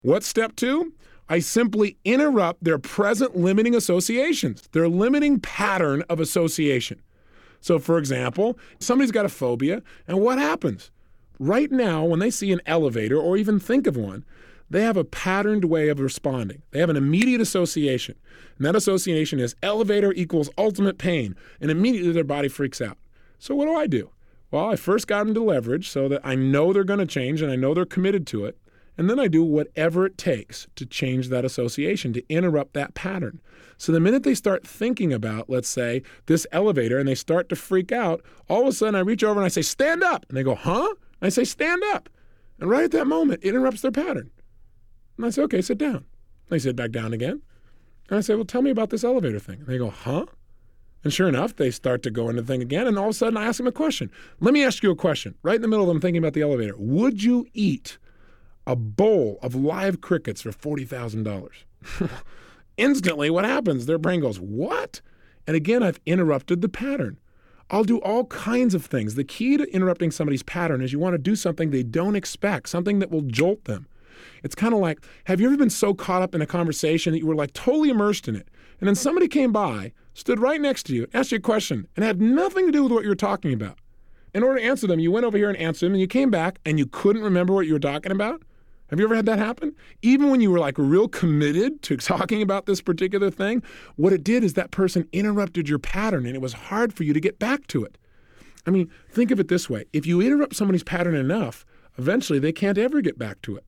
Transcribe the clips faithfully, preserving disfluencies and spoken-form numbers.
What's step two? I simply interrupt their present limiting associations, their limiting pattern of association. So for example, somebody's got a phobia, and what happens? Right now, when they see an elevator or even think of one, they have a patterned way of responding. They have an immediate association. And that association is elevator equals ultimate pain. And immediately their body freaks out. So what do I do? Well, I first got them to leverage so that I know they're going to change and I know they're committed to it. And then I do whatever it takes to change that association, to interrupt that pattern. So the minute they start thinking about, let's say, this elevator and they start to freak out, all of a sudden I reach over and I say, stand up. And they go, huh? And I say, stand up. And right at that moment, it interrupts their pattern. And I say, okay, sit down. They sit back down again. And I say, well, tell me about this elevator thing. And they go, huh? And sure enough, they start to go into the thing again. And all of a sudden I ask them a question. Let me ask you a question. Right in the middle of them thinking about the elevator. Would you eat a bowl of live crickets for forty thousand dollars? Instantly, what happens? Their brain goes, what? And again, I've interrupted the pattern. I'll do all kinds of things. The key to interrupting somebody's pattern is you want to do something they don't expect, something that will jolt them. It's kind of like, have you ever been so caught up in a conversation that you were like totally immersed in it, and then somebody came by, stood right next to you, asked you a question, and had nothing to do with what you were talking about? In order to answer them, you went over here and answered them, and you came back, and you couldn't remember what you were talking about? Have you ever had that happen? Even when you were like real committed to talking about this particular thing, what it did is that person interrupted your pattern, and it was hard for you to get back to it. I mean, think of it this way. If you interrupt somebody's pattern enough, eventually they can't ever get back to it.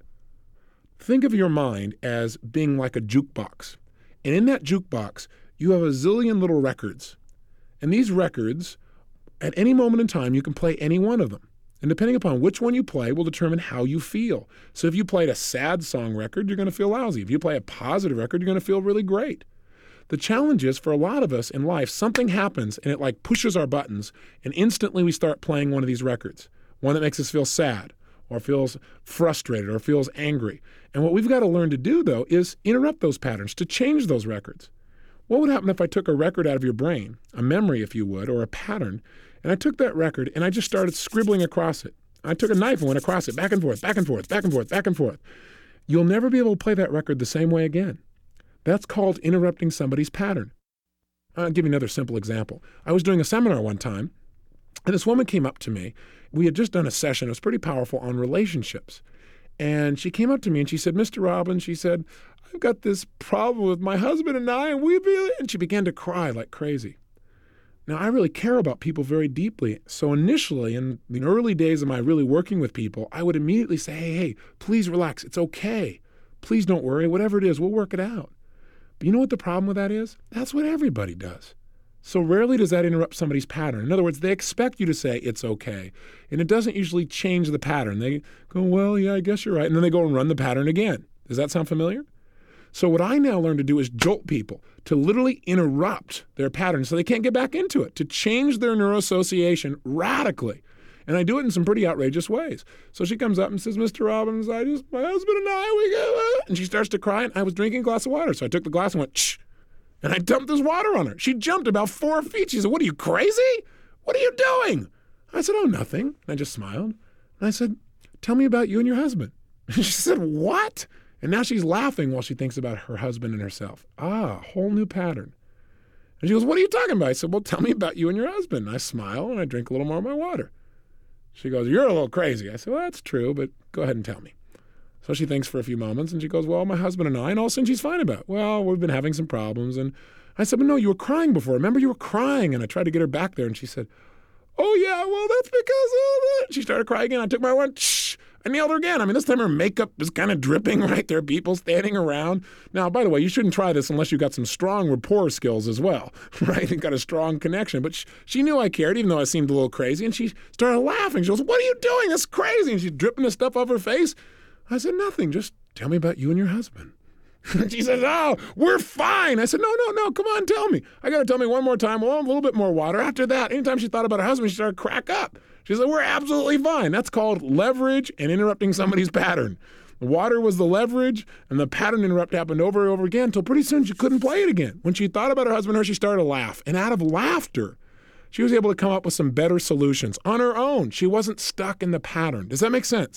Think of your mind as being like a jukebox. And in that jukebox, you have a zillion little records. And these records, at any moment in time, you can play any one of them. And depending upon which one you play will determine how you feel. So if you played a sad song record, you're going to feel lousy. If you play a positive record, you're going to feel really great. The challenge is, for a lot of us in life, something happens and it like pushes our buttons, and instantly we start playing one of these records, one that makes us feel sad or feels frustrated or feels angry. And what we've got to learn to do, though, is interrupt those patterns, to change those records. What would happen if I took a record out of your brain, a memory, if you would, or a pattern, and I took that record and I just started scribbling across it? I took a knife and went across it, back and forth, back and forth, back and forth, back and forth. You'll never be able to play that record the same way again. That's called interrupting somebody's pattern. I'll give you another simple example. I was doing a seminar one time, and this woman came up to me. We had just done a session, it was pretty powerful, on relationships. And she came up to me and she said, Mister Robbins, she said, I've got this problem with my husband and I, and we really, and she began to cry like crazy. Now, I really care about people very deeply. So initially, in the early days of my really working with people, I would immediately say, hey, hey, please relax. It's okay. Please don't worry. Whatever it is, we'll work it out. But you know what the problem with that is? That's what everybody does. So rarely does that interrupt somebody's pattern. In other words, they expect you to say it's okay, and it doesn't usually change the pattern. They go, well, yeah, I guess you're right, and then they go and run the pattern again. Does that sound familiar? So what I now learn to do is jolt people, to literally interrupt their pattern so they can't get back into it, to change their neuroassociation radically. And I do it in some pretty outrageous ways. So she comes up and says, Mister Robbins, I just, my husband and I, we go, uh, and she starts to cry, and I was drinking a glass of water. So I took the glass and went, shh, and I dumped this water on her. She jumped about four feet. She said, what, are you crazy? What are you doing? I said, oh, nothing. And I just smiled. And I said, tell me about you and your husband. And she said, what? And now she's laughing while she thinks about her husband and herself. Ah, whole new pattern. And she goes, what are you talking about? I said, well, tell me about you and your husband. And I smile and I drink a little more of my water. She goes, you're a little crazy. I said, well, that's true, but go ahead and tell me. So she thinks for a few moments and she goes, well, my husband and I, and all of a sudden she's fine about it. Well, we've been having some problems. And I said, but no, you were crying before. Remember you were crying. And I tried to get her back there and she said, oh yeah, well, that's because of that. She started crying again. I took my one, shh. I nailed her again. I mean, this time her makeup is kind of dripping, right? There are people standing around. Now, by the way, you shouldn't try this unless you've got some strong rapport skills as well, right? And got a strong connection. But she, she knew I cared, even though I seemed a little crazy. And she started laughing. She goes, what are you doing? That's crazy. And she's dripping the stuff off her face. I said, nothing. Just tell me about you and your husband. She says, oh, we're fine. I said, no, no, no. Come on, tell me. I got to tell me one more time. Well, a little bit more water. After that, anytime she thought about her husband, she started to crack up. She said, we're absolutely fine. That's called leverage and interrupting somebody's pattern. The water was the leverage, and the pattern interrupt happened over and over again until pretty soon she couldn't play it again. When she thought about her husband and her, she started to laugh. And out of laughter, she was able to come up with some better solutions on her own. She wasn't stuck in the pattern. Does that make sense?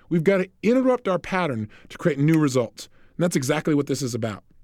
We've got to interrupt our pattern to create new results. And that's exactly what this is about.